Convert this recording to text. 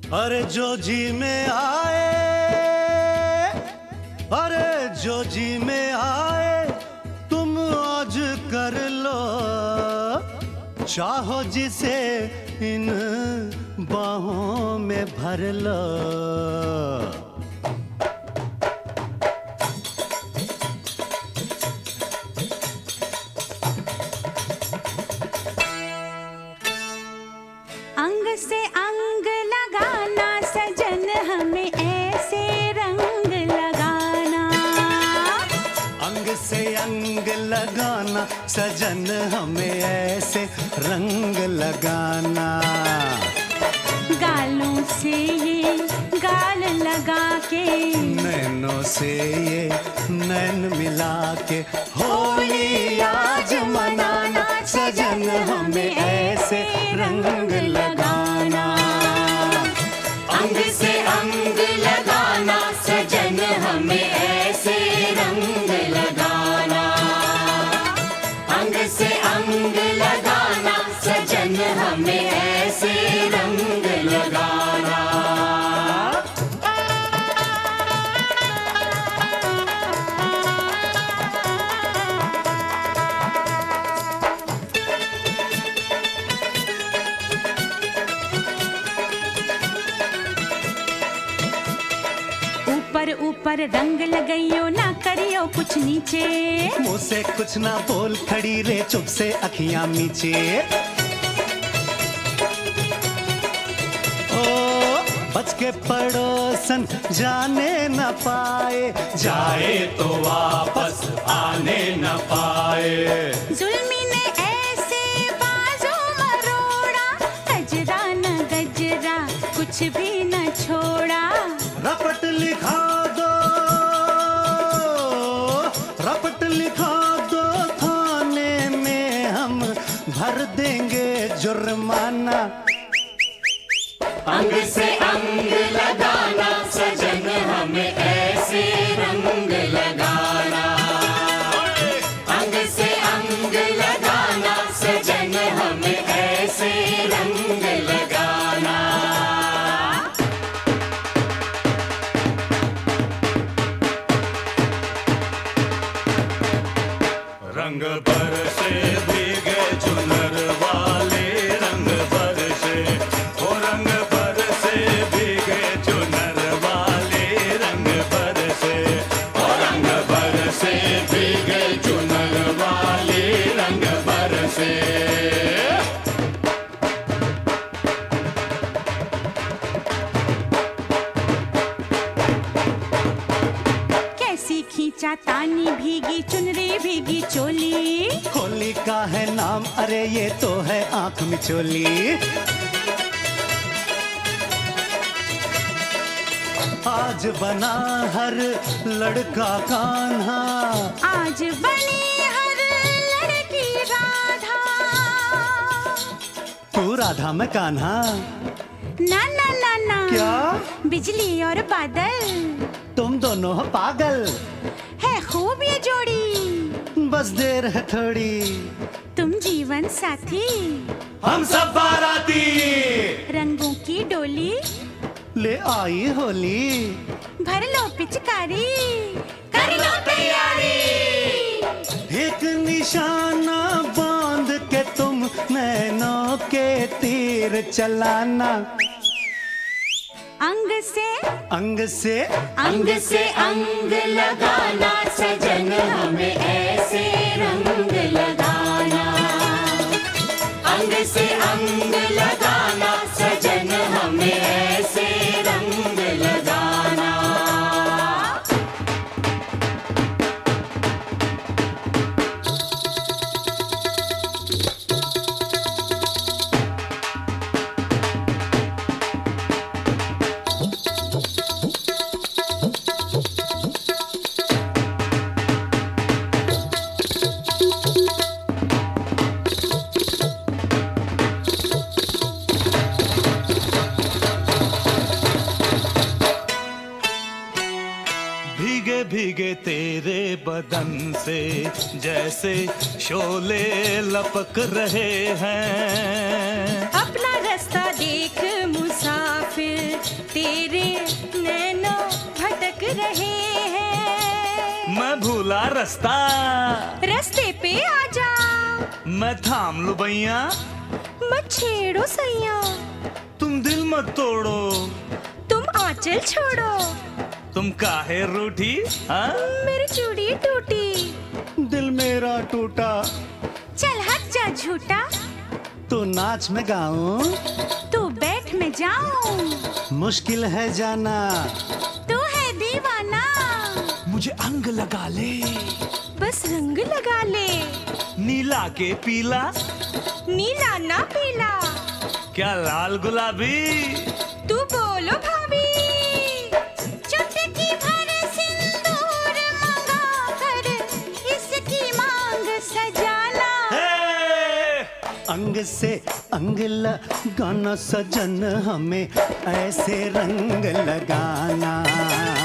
अरे जो जी में आए, अरे जो जी में आए तुम आज कर लो, चाहो जिसे इन बाहों में भर लो। अंग से अंग लगाना सजन हमें ऐसे रंग लगाना, अंग से अंग लगाना सजन हमें ऐसे रंग लगाना। गालों से ये गाल लगा के, नैनों से ये नैन मिला के, होली आज मनाना सजन हमें ऐसे रंग लगाना। अंग से अंग लगाना सजन हमें ऐसे रंग लगाना। अंग से अंग लगाना सजन हमें ऐसे रंग लगाना। ऊपर ऊपर रंग लगाइयो ना करियो कुछ नीचे, मुँह से कुछ ना बोल खड़ी रे चुप से अखियां मीचे। ओ बच के पड़ोसन जाने न पाए, जाए तो वापस आने न पाए। जुल्मी ने ऐसे बाजू मरोड़ा, गजरा न गजरा कुछ भी न छोड़ा। रपट लिखा दो, रपट लिखा दो थाने में हम भर देंगे जुर्माना। अंग से अंग लगाना सजन हमें ऐसे रंग लगाना। अंग से अंग लगाना सजन हमें ऐसे रंग लगाना। रंग बरसे भीगे चुनर वाले, रंग बरसे, ओ रंग बरसे भीगे चुनर वाले, रंग बरसे, ओ रंग बरसे भीगे चुनर वाले, रंग बरसे। कैसी खींचा तानी भीगी चुनरी भीगी चोली, होली का है नाम अरे ये तो है आंख मिचोली। आज बना हर लड़का कान्हा, आज बनी हर लड़की राधा। तू राधा में कान्हा। ना ना ना ना, क्या? बिजली और बादल, तुम दोनों हो पागल, है खूब ये जोड़ी। बस देर है थोड़ी, तुम जीवन साथी, हम सब बाराती, रंगों की डोली, ले आई होली। भर लो पिचकारी, कर लो तैयारी। एक निशाना बांध के तुम नैनों के तीर चलाना। अंग से अंग से अंग से अंग लगाना सजन हमें ऐसे रंग लगाना। अंग से अंग लगाना सजन हमें ऐसे रंग लगाना। भीगे भीगे तेरे बदन से जैसे शोले लपक रहे हैं। अपना रास्ता देख मुसाफिर, फिर तेरे नैनों भटक रहे हैं। मैं भूला रास्ता, रास्ते पे आ जा, मैं थाम लूं भैया। मत छेड़ो सैया, तुम दिल मत तोड़ो, तुम आंचल छोड़ो, तुम काहे रूठी? हाँ? मेरी चूड़ी टूटी, दिल मेरा टूटा, चल हट जा झूठा, तो नाच में गाऊं, तू बैठ में जाऊं, मुश्किल है जाना, तू है दीवाना, मुझे अंग लगा ले, बस रंग लगा ले, नीला के पीला, नीला ना पीला, क्या लाल गुलाबी? तू बोलो भाभी, चुटकी भर सिंदूर मंगा कर इसकी मांग सजाना। हे! अंग से अंग लगाना सजन, हमें ऐसे रंग लगाना।